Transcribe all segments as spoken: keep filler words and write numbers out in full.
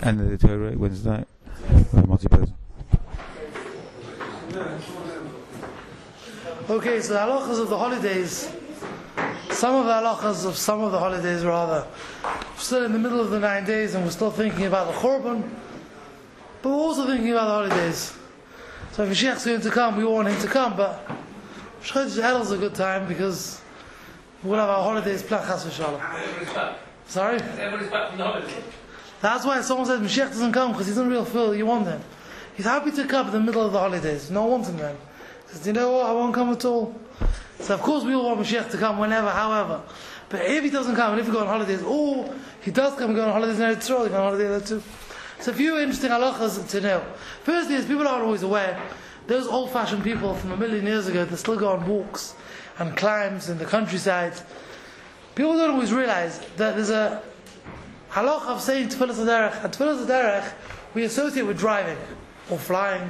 End of the Torah Wednesday night. Multi-person. Okay, so the halachas of the holidays, some of the halachas of some of the holidays rather, we're still in the middle of the nine days and we're still thinking about the Churban, but we're also thinking about the holidays. So if Mashiach's going to come, we want him to come, but Chodesh Elul is a good time because we'll have our holidays planned, chas v'shalom. Sorry? Everybody's back from the holidays. That's why someone says Mashiach doesn't come because he doesn't really feel you want him. He's happy to come in the middle of the holidays. No one wants him then. He says, you know what, I won't come at all. So of course we all want Mashiach to come whenever, however. But if he doesn't come and if we go on holidays, or he does come and go on holidays in Eretz Yisrael, he go on holiday there too. So a few interesting halachas to know. Firstly, as people aren't always aware, those old-fashioned people from a million years ago that still go on walks and climbs in the countryside, people don't always realize that there's a halach of saying Tfilas HaDerech, and Tfilas HaDerech we associate with driving, or flying,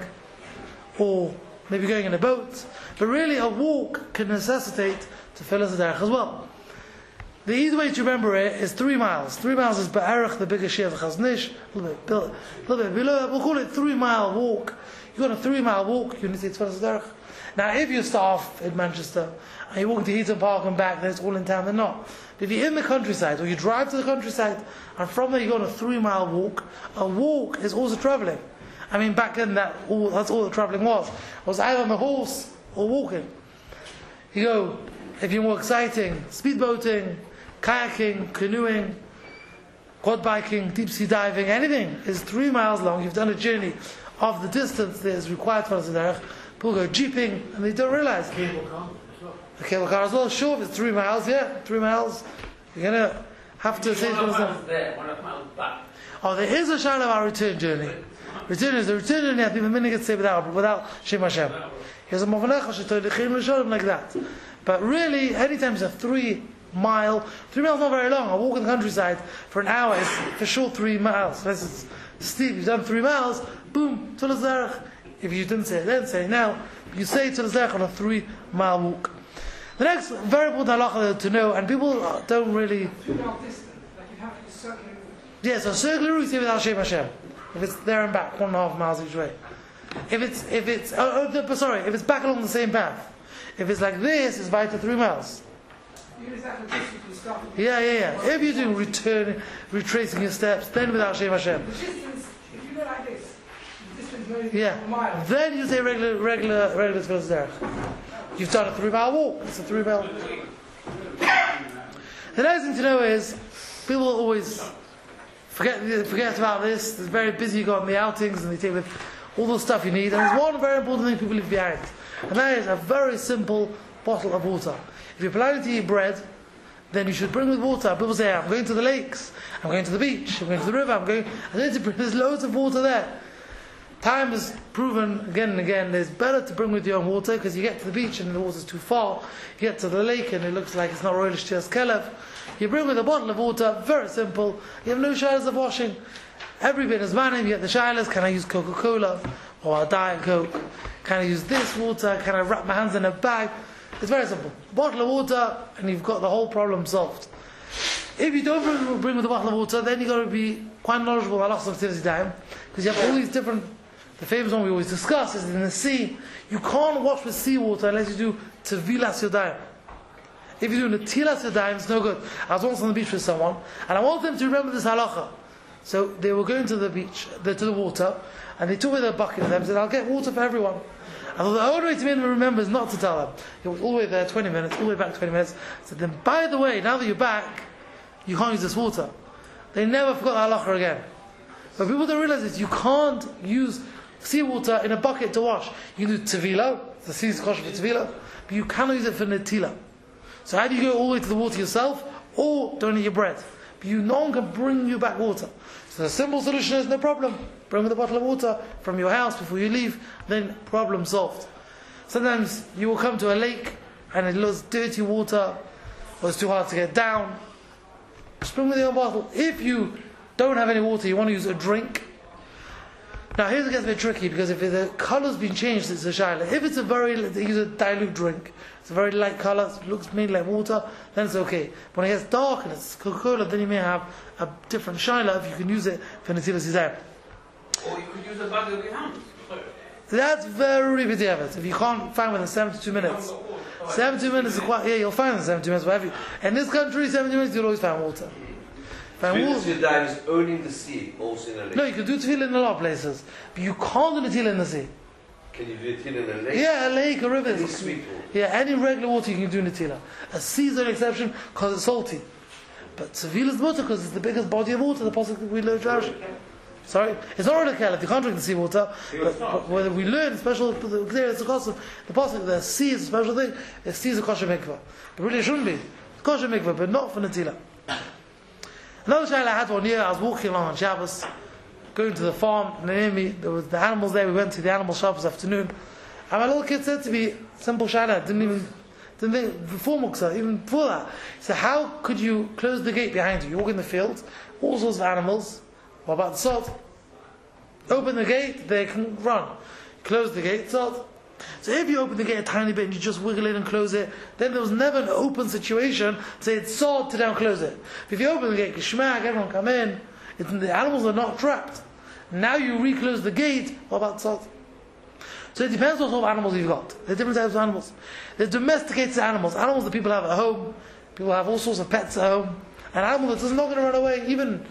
or maybe going in a boat, but really a walk can necessitate Tfilas HaDerech as well. The easy way to remember it is three miles. Three miles is Ba'erach, the biggest Shia of Chazon Ish, a little bit, a little bit below, we'll call it three mile walk. You go on a three mile walk, you need to say Tfilas HaDerech. Now if you start off in Manchester, and you walk to Heaton Park and back, then it's all in town, then not. But if you're in the countryside, or you drive to the countryside, and from there you go on a three mile walk, a walk is also travelling. I mean, back then that all, that's all the travelling was. It was either on the horse or walking. You go, if you're more exciting, speedboating, kayaking, canoeing, quad biking, deep sea diving, anything is three miles long. You've done a journey of the distance that is required for the people go jeeping and they don't realise. Cable car. A cable car as well, sure, if it's three miles, yeah, three miles, you're going to have to say One to and a half yourself. miles there, one and a half miles back. Oh, there is a shayla of our return journey. Return is the return journey, I think the minute gets saved without, without Shem Hashem. Here's a Movanecha, Shetoy Lechim L'Sholem, like that. But really, anytime it's a three mile, three miles not very long, I walk in the countryside for an hour, it's for sure three miles. Unless it's steep, you've done three miles, boom, Tfilas HaDerech. If you didn't say it then, say it now. You say Tfilas HaDerech on a three mile walk. The next very important halacha to know, and people don't really. Three mile distance, like you have to circle. Yes, a circular route you say without Shem Hashem. If it's there and back, one and a half miles each way. If it's if it's oh, oh, no, sorry, if it's back along the same path. If it's like this, it's by to three miles. Even if that's the distance you start with. Yeah, yeah, yeah. If you're doing return, retracing your steps, then without Shem Hashem. The distance, if you go like this, the distance maybe Yeah. a mile. Then you say regular, regular, regular Tfilas HaDerech. You've done a three mile walk. It's a three mile. The next thing to know is people always forget forget about this. It's very busy. You go on the outings and they take with all the stuff you need. And there's one very important thing people leave behind, and that is a very simple bottle of water. If you're planning to eat bread, then you should bring with water. People say, I'm going to the lakes, I'm going to the beach, I'm going to the river, I'm going, I'm going to bring, there's loads of water there. Time has proven again and again, it's better to bring with your own water because you get to the beach and the water's too far. You get to the lake and it looks like it's not really Shtias Kelev. You bring with a bottle of water, very simple. You have no shilas of washing. Every bit is manning. You get the shilas. Can I use Coca-Cola or a Diet Coke? Can I use this water? Can I wrap my hands in a bag? It's very simple. A bottle of water and you've got the whole problem solved. If you don't bring, bring with a bottle of water, then you've got to be quite knowledgeable about lots of activity time because you have all these different. The famous one we always discuss is in the sea. You can't wash with seawater unless you do Tevilas Yodayim. If you do Netilas Yodayim, it's no good. I was once on the beach with someone, and I wanted them to remember this halacha. So they were going to the beach, the, to the water, and they took with a bucket with them and said, I'll get water for everyone. I thought the only way to make them remember is not to tell them. It was all the way there, twenty minutes, all the way back twenty minutes. I said, then by the way, now that you're back, you can't use this water. They never forgot the halacha again. But people don't realize this, you can't use seawater in a bucket to wash. You can do tevila, the sea is kosher for tevila, but you cannot use it for netila. So how do you go all the way to the water yourself, or don't eat your bread? But you, no one can bring you back water. So the simple solution is no problem. Bring with a bottle of water from your house before you leave, then problem solved. Sometimes you will come to a lake and it looks dirty water, or it's too hard to get down. Just bring with your own bottle. If you don't have any water, you want to use a drink, Now here's it gets a bit tricky because if the colour's been changed, it's a shaila. If it's a very, they use a dilute drink, it's a very light colour, it looks mainly like water, then it's okay. But when it gets dark and it's Coca-Cola, then you may have a different shaila if you can use it for Netilas Yadayim. Or you could use a bag of your hands. That's very b'diavad. If you can't find within seventy-two minutes. seventy-two minutes is quite, yeah, you'll find in seventy-two minutes. Whatever. In this country, seventy minutes, you'll always find water. Find water. Tefillah is only in the sea, also in a lake. No, you can do tefillah in a lot of places. But you can't do tefillah in the sea. Can you do tefillah in a lake? Yeah, a lake, a river. Any sweet water. Yeah, any regular water you can do tefillah. A sea is an exception because it's salty. But tefillah is water because it's the biggest body of water, the Pasuk we learned Rashi. Sorry? It's not really Kelef, you can't drink the seawater. But, but whether we learn special, it's a custom. The Pasuk, the sea is a special thing, the sea is a kosher mikvah. But really it shouldn't be. It's kosher mikvah, but not for Natila. Another child I had one year, I was walking along on Shabbos, going to the farm, and near me, there was the animals there, we went to the animal shop this afternoon, and my little kid said to me, simple shayla, didn't even, didn't think, before Muksa, even before that, he said, how could you close the gate behind you? You walk in the field, all sorts of animals, what about the salt? Open the gate, they can run. Close the gate, salt. So if you open the gate a tiny bit and you just wiggle it and close it, then there was never an open situation, say it's salt to down close it. If you open the gate, kishmak, everyone come in, it's, the animals are not trapped. Now you reclose the gate, what about salt? So it depends what sort of animals you've got. There are different types of animals. There's domesticated animals, animals that people have at home, people have all sorts of pets at home, an animal that's not going to run away, even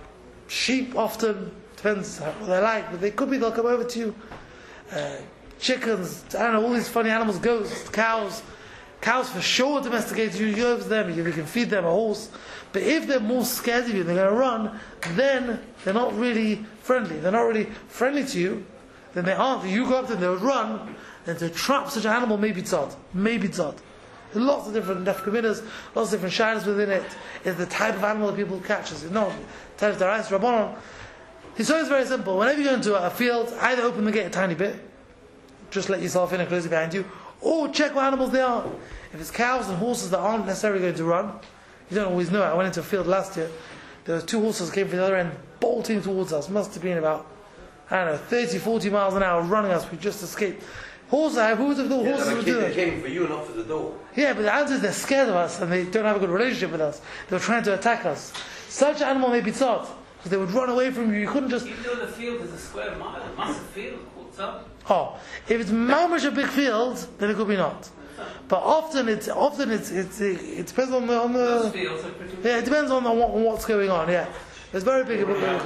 sheep often, depends what they're like, but they could be, they'll come over to you. Uh, chickens, I don't know, all these funny animals, goats, cows. Cows for sure domesticated, you go over to them, you can feed them a horse. But if they're more scared of you, they're going to run, then they're not really friendly. They're not really friendly to you, then they aren't. If you go up to them, they'll run, then to trap such an animal may be tzad. May be tzad. There's lots of different nefkaminas, lots of different shaylas within it. It's the type of animal that people catch. It's not type of darais rabbanon. His is very simple. Whenever you go into a field, either open the gate a tiny bit, just let yourself in and close it behind you, or check what animals they are. If it's cows and horses that aren't necessarily going to run, you don't always know it. I went into a field last year, there were two horses that came from the other end, bolting towards us. Must have been about, I don't know, thirty, forty miles an hour running us. We just escaped. Horses, who would have thought Yeah, horses no, would kid, do they that? came for you, not for the door. Yeah, but the answer is they're scared of us and they don't have a good relationship with us. They're trying to attack us. Such an animal may be tzad, because they would run away from you. You couldn't just... Even though the field is a square mile, a massive field, what's up? Oh, if it's mamish a big field, then it could be not. But often it's often it's, it's it, it depends on the on Those the fields are pretty yeah it depends on, the, on, what, on what's going on. Yeah, it's very big.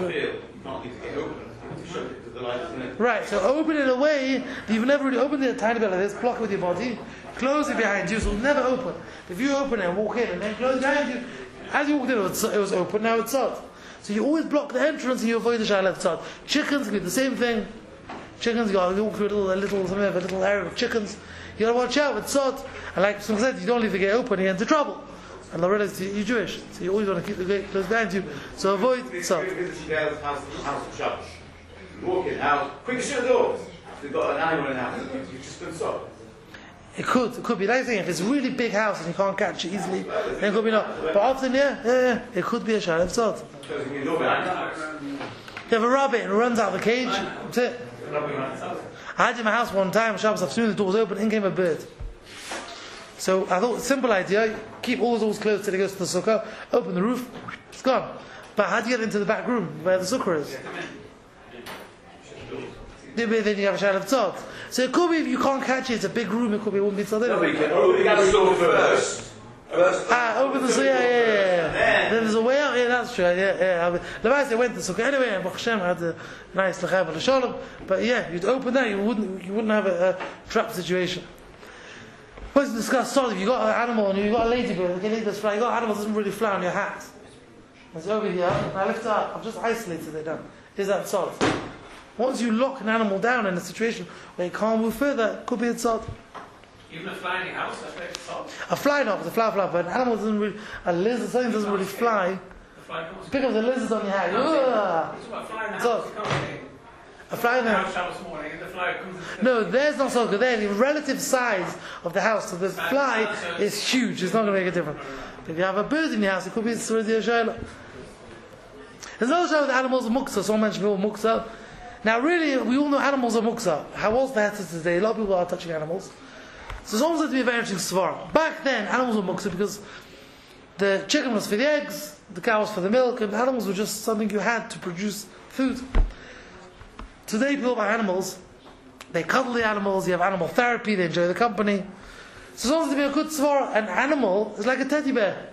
Right, so open it in a way that you've never really opened it a tiny bit like this. Block it with your body, close it behind you, so it'll never open. If you open it and walk in and then close it behind you, as you walked in, it was, it was open. Now it's tzad. So you always block the entrance and you avoid the shayla tzad. Chickens can do the same thing. Chickens, you got to walk through a little, a little, something of a little area of chickens. You got to watch out with tzad. And like someone said, you don't leave the gate open, you get into trouble. And Allah realizes you're Jewish, so you always want to keep the gate closed behind you. So avoid tzad. You walk in the house, quick, shut the door. They've got an animal in the house. You just couldn't stop. It could, it could be. Like saying, if it's a really big house and you can't catch it easily, then it could be not. But often, yeah, yeah, yeah, it could be a shayla tzad. Closing your door behind you. You have a rabbit and it runs out of the cage. That's it. I had in my house one time, Shabbos afternoon, the door was open, in came a bird. So I thought, simple idea, keep all the doors closed till it goes to the sukkah, open the roof, it's gone. But how do you get into the back room where the sukkah is? Then you have a shayla tzad. So it could be if you can't catch it, it's a big room, it could be one bit tzad. No, but you can open the door first. First. Ah, open the sukkah, yeah, yeah, yeah, yeah. Then there's a way out, yeah, that's true, yeah, yeah. Levi's, I went to the sukkah anyway, and Baruch Hashem had a nice lechav and a shalom. But yeah, you'd open that, you wouldn't, you wouldn't have a, a trap situation. Let's discuss tzad. If you got an animal and you got a ladybird, okay, ladybirds fly. You got an animal that doesn't really fly on your hat. It's over here. I lift it up. I've just isolated it down. Is that tzad? Once you lock an animal down in a situation where it can't move further, it could be a tzad. Even a fly in your house, I think it's salt. A fly not, it's a fly fly, but an animal doesn't really, a lizard, something doesn't really fly. The fly comes. Pick up the lizards on your hat. Ugh. It's what a fly in the Salt. house, you can't see. A fly in The the house Shabbos morning, and the fly comes into No, there's not so good. There, the relative size of the house to the fly is huge. It's not going to make a difference. If you have a bird in your house, it could be it's already a shayla. There's no shayla with animals, muksa. Someone mentioned before muksa. Now, really, we all know animals are muksa. How was the heter today? A lot of people are touching animals. So it's almost like to be a very interesting svara. Back then, animals were muksa because the chicken was for the eggs, the cow was for the milk, and animals were just something you had to produce food. Today, people buy animals. They cuddle the animals. You have animal therapy. They enjoy the company. So it's almost to be a good svara. An animal is like a teddy bear.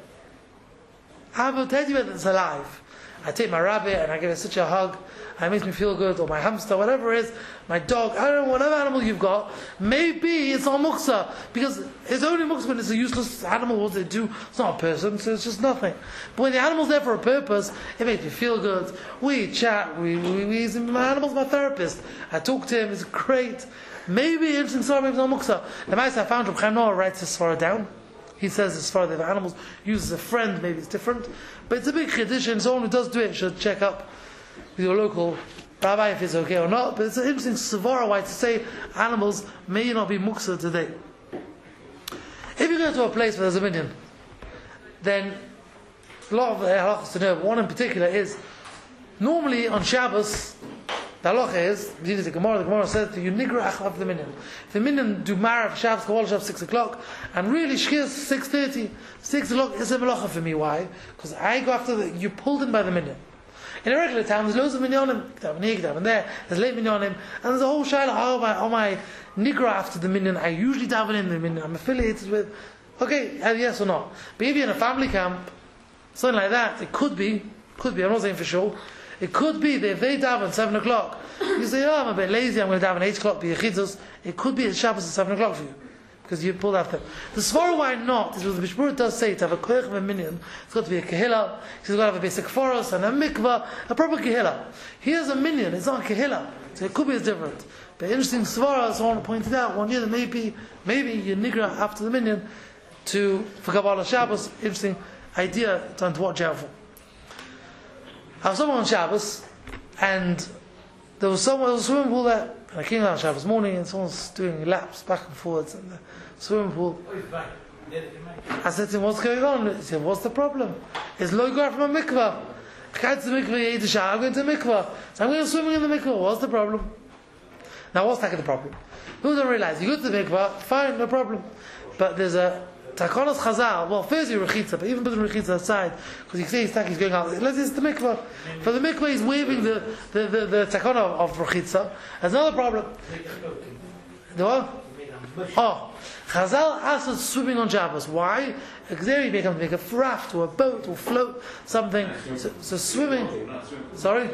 I have a teddy bear that's alive. I take my rabbit and I give it such a hug, and it makes me feel good, or my hamster, whatever it is, my dog, I don't know, whatever animal you've got, maybe it's not muksa, because it's only muksa when it's a useless animal, what they do, it's not a person, so it's just nothing. But when the animal's there for a purpose, it makes me feel good, we chat, we, we, we my animal's my therapist, I talk to him, it's great. Maybe interesting story, maybe it's not muksa. The mice I found, Reb Chaim Noah writes this svara down. He says as far as the animals used as a friend, maybe it's different. But it's a big tradition. Someone who does do it should check up with your local rabbi if it's okay or not. But it's an interesting svara why to say animals may not be muksa today. If you go to a place where there's a minyan, then a lot of the halachas to know, but one in particular is, normally on Shabbos, the halacha is, the Gemara, the Gemara says to you, nigra achlav the minyan. If the minyan do marav Shabbos, Kabbalah Shabbos, six o'clock, and really shkias six thirty, six o'clock is a melacha for me. Why? Because I go after the, you're pulled in by the minyan. In a regular town, there's loads of minyanim, k'tav here, k'tav there, there's late minyanim, and there's a whole shayla, oh my, oh my nigra after the minyan, I usually daven in the minyan, I'm affiliated with, okay, yes or no. But if you're in a family camp, something like that, it could be, could be, I'm not saying for sure, it could be that if they daven at seven o'clock, you say, oh, I'm a bit lazy, I'm going to daven at eight o'clock, be yechidzos. It could be at Shabbos at seven o'clock for you, because you pulled after them. The svara why not is what the Mishmur does say, to have a koyach of a minyan, it's got to be a kehillah, it's got to have a basic forest and a mikvah, a proper kehillah. Here's a minyan, it's not a kehillah, so it could be as different. But interesting svara, someone pointed out one year that maybe, maybe you nigra after the minyan to, for Kabbalah Shabbos, interesting idea, time to watch out for. I was someone on Shabbos, and there was someone, there was a swimming pool there, and I came down on Shabbos morning, and someone's doing laps back and forwards in the swimming pool. I said to him, what's going on? He said, what's the problem? It's low graph from a mikvah. I can't to the mikvah, you ate a shower, I'm going to the mikvah. So I'm going to swimming in the mikvah. What's the problem? Now, what's that the problem? People don't realize, you go to the mikvah, fine, no problem. But there's a Takonos Chazal, well, first you rechitza, but even putting rechitza aside, because you say he's, he's going out, let's just the mikvah. For the mikvah, he's waving the, the, the, the takona of rechitza. There's another problem. The what? Oh, Chazal asked us swimming on Shabbos. Why? Because there you become to make a raft or a boat or float, something. So, so swimming. Sorry?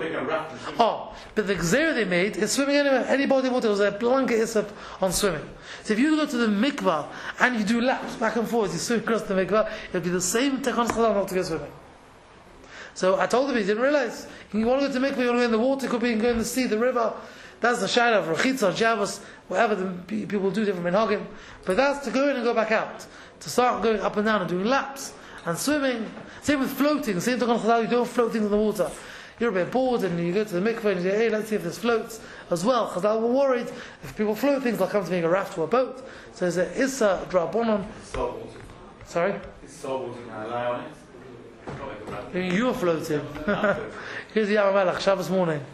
Oh, but the gzera they made is swimming anywhere. Any body of water, there was a blanket isap on swimming. So if you go to the mikvah and you do laps back and forth, you swim across the mikvah, it'll be the same tekon chazal not to go swimming. So I told him, he didn't realize. You want to go to mikvah, you want to go in the water, it could be you can go in the sea, the river. That's the shayla of rechitza, Shabbos, whatever the people do different minhagim. But that's to go in and go back out. To start going up and down and doing laps and swimming. Same with floating. Same tekon chazal, you don't float things in the water. You're a bit bored and you go to the mikveh and you say, hey, let's see if this floats as well. Chazal were worried if people float things, they'll come to make a raft or a boat. So there's a issa drabonon. Sorry? It's salt water, can I lie on it? You're floating. Here's the Yam HaMelech, Shabbos morning.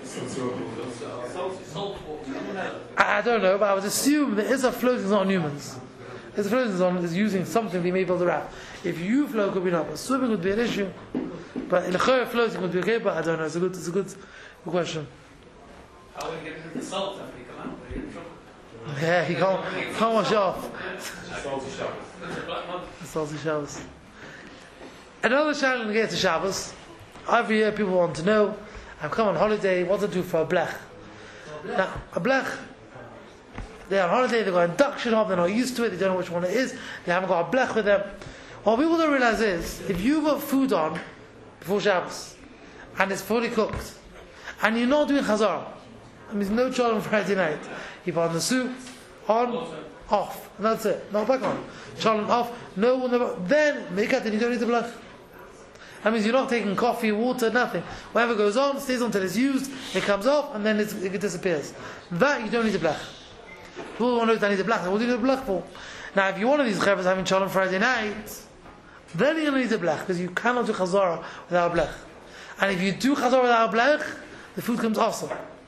I, I don't know, but I would assume that issa floating is not on humans. Issa floating is, on, is using something to be made to build a raft. If you float, could be not, but swimming would be an issue. But in the chayah floating would be okay, but I don't know. It's a good, it's a good question. How will you get rid of the salt after you come out? Are you in trouble? Yeah, you can't, can't wash off. Salty Shabbos. Salty Shabbos. Another challenge to get to Shabbos. Every year people want to know, I've come on holiday, what to do for a blech. Now, a blech, they're on holiday, they've got induction of, they're not used to it, they don't know which one it is, they haven't got a blech with them. What people don't realize is, if you put food on before Shabbos, and it's fully cooked, and you're not doing chazar, that means no cholent on Friday night, you put on the soup, on, off, and that's it, not back on. Cholent off, no, no, then make it, then you don't need the blech. That means you're not taking coffee, water, nothing. Whatever goes on, stays on until it's used, it comes off, and then it's, it disappears. That you don't need a blech. People want to know I need a blech. What do you need a blech for? Now, if you're one of these chavas having cholent Friday night, then you're going to need a blech, because you cannot do chazara without a blech. And if you do chazara without a blech, the food comes awesome.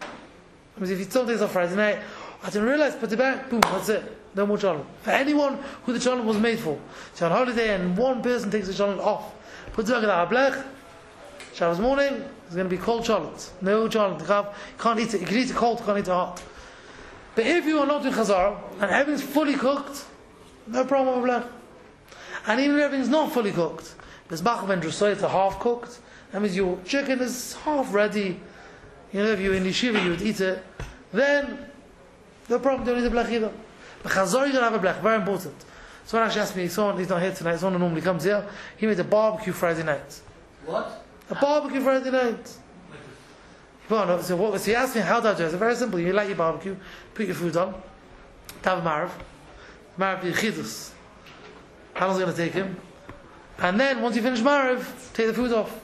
Because if you don't take off Friday night, I didn't realize, put it back, boom, that's it. No more cholent. For anyone who the cholent was made for. So on holiday and one person takes the cholent off, puts it back in the blech, Shabbos morning, it's going to be cold cholent. No cholent. You can't eat it. You can eat it cold, you can't eat it hot. But if you are not doing chazara, and everything's fully cooked, no problem with blech. And even if everything's not fully cooked, there's macham and drusay, it's half cooked. That means your chicken is half ready. You know, if you're in yeshiva, you would eat it. Then, no problem, don't need a blech either. But chazar, you're going to have a blech, very important. Someone actually asked me, someone, he's not here tonight, someone who normally comes here, he made a barbecue Friday night. What? A barbecue Friday night. Well, no, so, what, so he asked me, how do I do it? It's very simple. You light your barbecue, put your food on, have a marav, marav yichidus. How long is it going to take him? And then, once you finish marav, take the food off.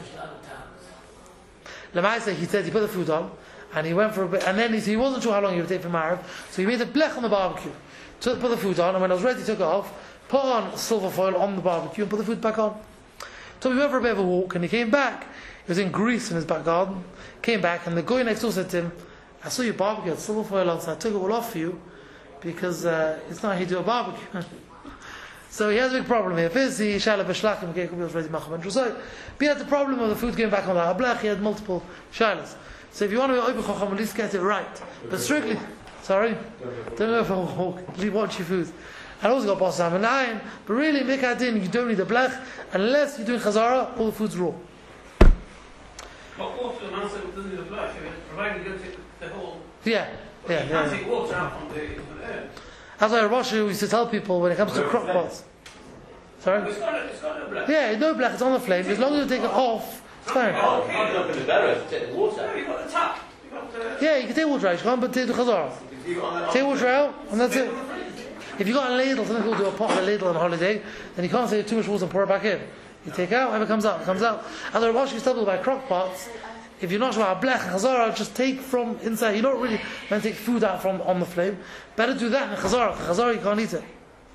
Lamaisa, he said he put the food on, and he went for a bit, and then he, he wasn't sure how long he would take for marav, so he made a blech on the barbecue. Took, put the food on, and when I was ready, took it off, put on silver foil on the barbecue, and put the food back on. So he went for a bit of a walk, and he came back. He was in Greece in his back garden. Came back, and the guy next door said to him, "I saw your barbecue had silver foil on, so I took it all off for you because uh, it's not how you do a barbecue." So he has a big problem here. First, he shalab b'shlachim keikubil ready macham and drusay. But he had the problem of the food going back on the hablach. He had multiple shalas. So if you want to be open chacham, at least get it right. But strictly, sorry, don't go for a walk. Watch your food. And also got boss and iron. But really, mikadin, you don't need a blech unless you're doing chazara. All the food's raw. But water, man said, doesn't need a blech, provided you don't take the whole. Yeah, yeah, You yeah. can't take water out from the, from the air. That's why Rosh used to tell people when it comes to crock pots. Sorry? It's got a, it's got a blech. Yeah, no black, it's on the flame. As long as you take it off, it's fine. Oh, you can't dump in the barrel to take the water. No, you've got the tap. You've got the... Yeah, you can take water out, you can't, but take the chazara. Take water out, and that's it. If you've got a ladle, some people do a pot of a ladle on holiday, then you can't say too much water and pour it back in. You take out, whatever comes out, it comes out. And the Rosh used to tell people about crock pots, if you're not sure about blech and chazara, just take from inside. You don't really want to take food out from on the flame. Better do that in chazara. Chazara, you can't eat it.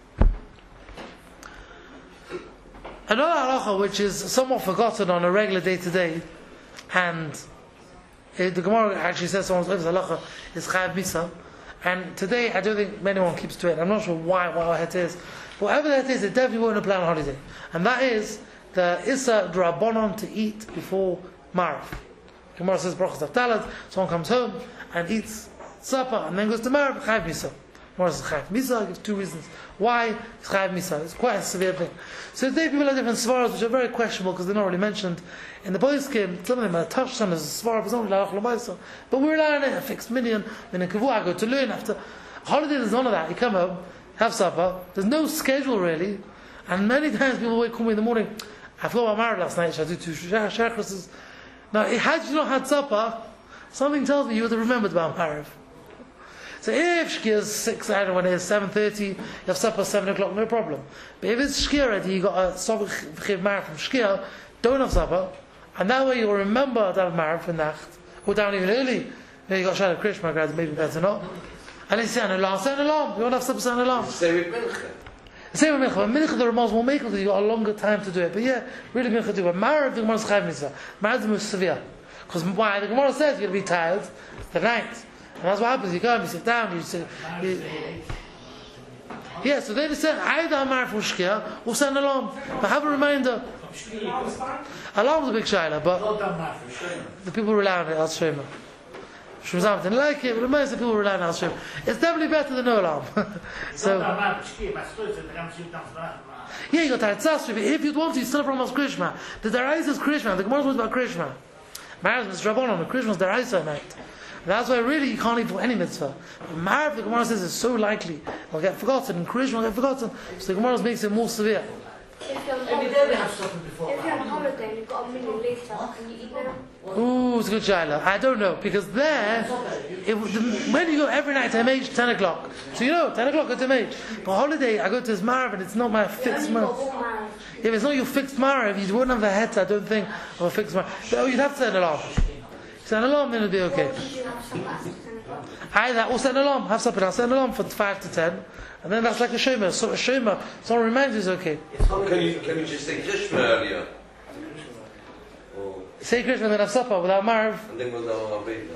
Another halacha which is somewhat forgotten on a regular day to day, and it, the Gemara actually says someone's halacha is chayav misa, and today I don't think anyone keeps to it. I'm not sure why, why it is. But whatever that is, it definitely won't apply on holiday. And that is the Issa Drabonon to eat before Marav. Gemara says brachas avtalad. Someone comes home and eats supper and then goes to Marav. Chayav misa. Gemara says chayav misa. Gives two reasons why it's chayav misa. It's quite a severe thing. So today people have different svaras which are very questionable because they're not really mentioned in the poskim. Some of them are touched on as a svara, but some are like But we're learning a fixed minyan. Then in Kavua I go to learn after holiday. There's none of that. You come home, have supper. There's no schedule really, and many times people wake call me in the morning. I forgot about Marav last night. Should I do two shachris? Now, had you not had supper, something tells me you would have remembered about Marav. So if Shkia is six, I don't know when it is, seven thirty, you have supper seven o'clock, no problem. But if it's Shkia already, you got a Chiv Marav from Shkia, don't have supper, and that way you'll remember to have Marav for Nacht, or down even early. Maybe you got Shalom Krishma, guys, maybe better not. And it's an alarm, set an alarm, you want to have supper, set an alarm. Same with mincha. Same with mincha. Mincha, the Ramaz will make it, you got a longer time to do it. But yeah, really mincha do it. Marav, the Gemara is chayav misa. Marav is the most severe. Because why? The Gemara says you're going to be tired the night. And that's what happens. You go and you sit down, you sit. You, yeah, so they said either Marav from Shkia or set an alarm. But have a reminder. Alarm is a big shayla, but the people rely on it, I'll show you. Shemazam didn't like it, but most of the people rely on Al Shem. It's definitely better than no alarm. So, yeah, you got Tatzasri, but if you'd want to, you still have Ramos Krishma. The Daraisa is Krishma, the Gemara is about Krishma. Marav is Rabbanon, the Krishma is Daraisa at night. And that's why really you can't eat for any mitzvah. But Marav, the Gemara says, is so likely it'll get forgotten, and Krishma will get forgotten, so the Gemara makes it more severe. If you're on holiday, if you're on holiday and you've got a million later, can you eat them? Ooh, it's a good shaila. I don't know, because there, it, the, when you go every night to M H, ten o'clock. So you know, ten o'clock go to M H. But holiday, I go to this Marav and it's not my fixed Marav. If it's not your fixed Marav, you wouldn't have the head, I don't think, of a fixed Marav. So you'd have to set an alarm. Set an alarm, then it'll be okay. Either, or set an alarm, have something else, set an alarm for five to ten. And then that's like a shomer. So a shomer, someone reminds you is okay. Can you, can you just say Krishma earlier? Or, say Krishma and then have supper without Marav. and then we'll know our babies.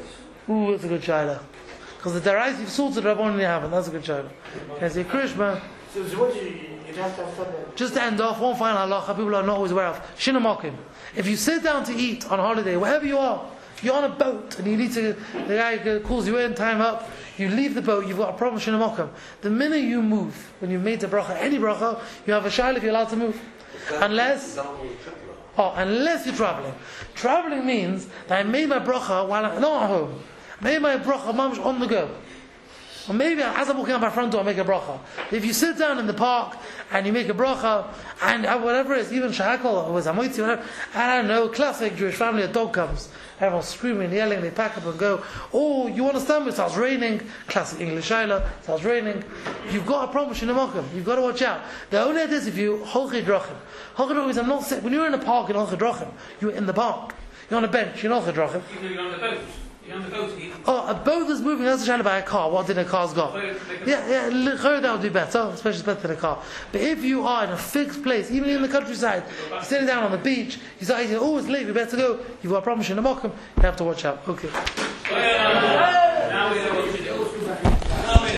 Ooh, that's a good shaila. Because the Darais you've sorted, Rabban you haven't. That's a good shaila. Can I say Krishma? So, so what do you, you have to have something? Just to end off, one final halacha people are not always aware of. Shinamokim. If you sit down to eat on holiday, wherever you are, you're on a boat and you need to, the guy calls you in, time up, you leave the boat, you've got a problem, shinamokim. The minute you move, when you've made the bracha, any bracha, you have a shaila if you're allowed to move. Unless, oh, unless you're traveling. Traveling means that I made my bracha while I'm not at home. I made my bracha mamash on the go. Or maybe as I'm walking out my front door, I make a bracha. If you sit down in the park and you make a bracha, and whatever it is, even shahakal or zamoitzi, whatever, I don't know, classic Jewish family, a dog comes, everyone's screaming, yelling, they pack up and go. Or you understand, it starts raining, classic English shaila, it starts raining. You've got a problem, shinamokim. You've got to watch out. The only idea is if you holchei drachim. Holchei drachim is I'm not sitting. When you're in a park in holchei drachim, you're in the park. You're on a bench. You're in holchei drachim. You're on the boat. You're on the boat. Oh, a boat that's moving, that's a shaila by a car. What did a car's got? Yeah, yeah, that would be better, especially better than a car. But if you are in a fixed place, even in the countryside, you're sitting down on the beach, you start eating, oh, it's late, we better go, you've got a problem in the mokum, you have to watch out. Okay.